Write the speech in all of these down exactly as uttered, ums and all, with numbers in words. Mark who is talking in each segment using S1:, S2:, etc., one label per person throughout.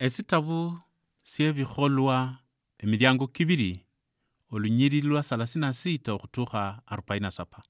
S1: Esitabu syebikholwa emilyango kibiri olunyiri lwa thelathini na sita okutukha arobaini na saba.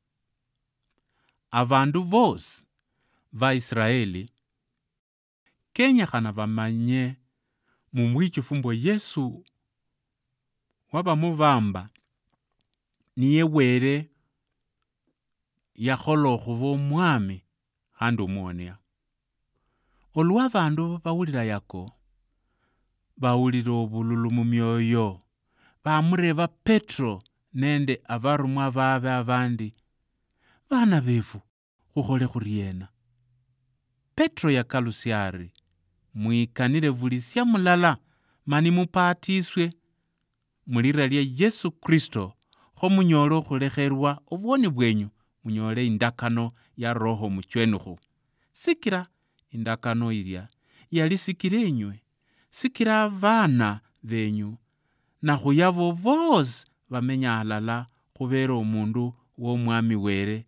S1: Abandu bosi ba Israeli kenyakhana bamanye mumwichufu mbwa Yesu wabamubamba niye were yakhola okhuba omwami khandi omwonia. Olwa abandu bawulira yako bawulira obululu mu myoyo bamureba Petro nende abarumwa babe abandi, bana befu khukhole khuriena? Petro yakalusya ari, mwikanire buli sya mulala mani mupatiswe mulira lya Yesu Kristo kho munyole okhulekherwa obwoni bwenyu, munyole indakano ya Roho muchwenukhu. Sikira indakano ilya yali sikire enywe, sikira abana benyu na khuyabo bosi bamenya alala khubera omundu w'omwami were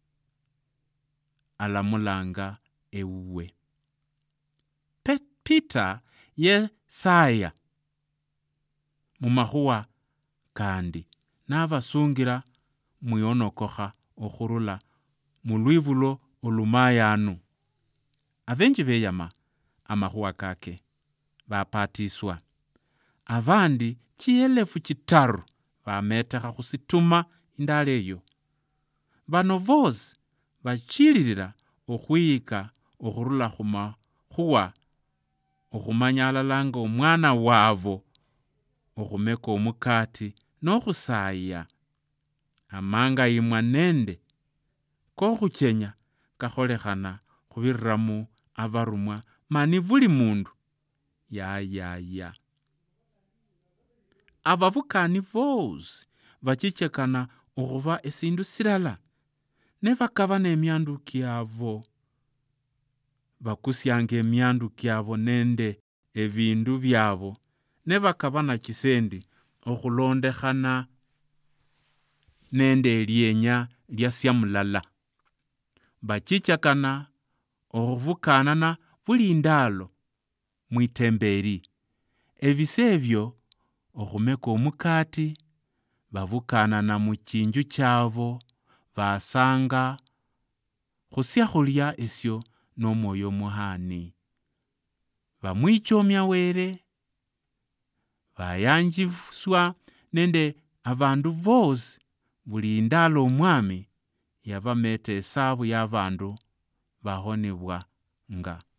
S1: alamulanga ewuwe. Peter yesaya mumakhuwa kandi nabasungira mwionokokha okhurula mulwivulo olumayanu. Abenji beyama amakhuwa kake bapatiswa, abandi chielefu chitaru bametekha khusituma indala eyo. Bano bosi bachililira okhwiyika okhurula khumakhuwa okhumanya alala nga omwana wavo okhumeka omukati nokhusaya amanga imwa nende kokhuchenya kakholekhana khubiriramu abarumwa mani buli mundu ya ya ya. Ababukani bosi bachichekana okhuba esindu silala ne bakaba nemyandu kyavo, bakusyanga emyandu kyavo nende ebindu byavo ne bakaba na chisendi okhulondekhana nende elienya lyasya mulala. Bachichakana okhubukanana buli indalo mwitemberi. Ebise ebyo okhumeka omukati babukanana muchinju chavo basanga khusya khulya esyo n'omwoyo muhani. Bamwichomya were bayanjiswa nende abandu bosi buli indalo omwami yabameta esabu y'abandu bahonebwa nga